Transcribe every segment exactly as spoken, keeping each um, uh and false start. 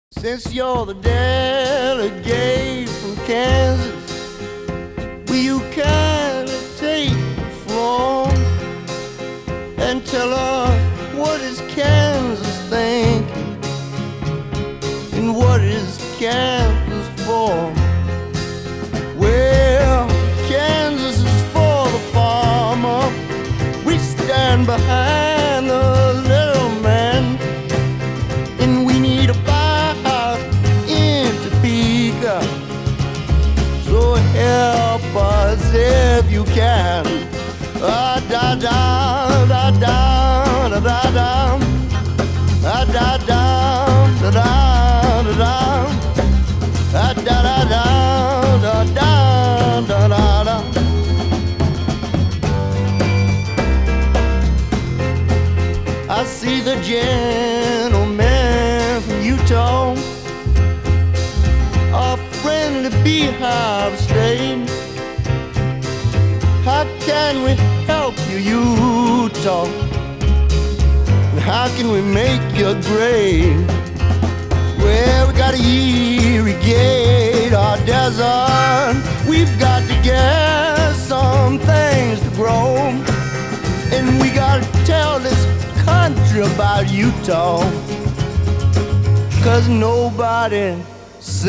Since you're the delegate from Kansas, will you kindly take the floor and tell her what is Kansas thinking and what is Kansas for? Well, Kansas is for the farmer. We stand behind the little man, and we need a fire in Topeka. So help us if you can. Ah, da da da da da da da. Ah, da da da da da da. Ah, da da da da da da da da. I see the gentleman from Utah, our friendly beehive state. How can we help you, Utah? And how can we make you great? Well, we gotta irrigate our desert. We've got to get some things to grow, and we gotta tell this country about Utah, 'cause nobody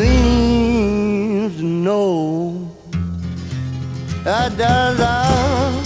seems to know. Da, da, da.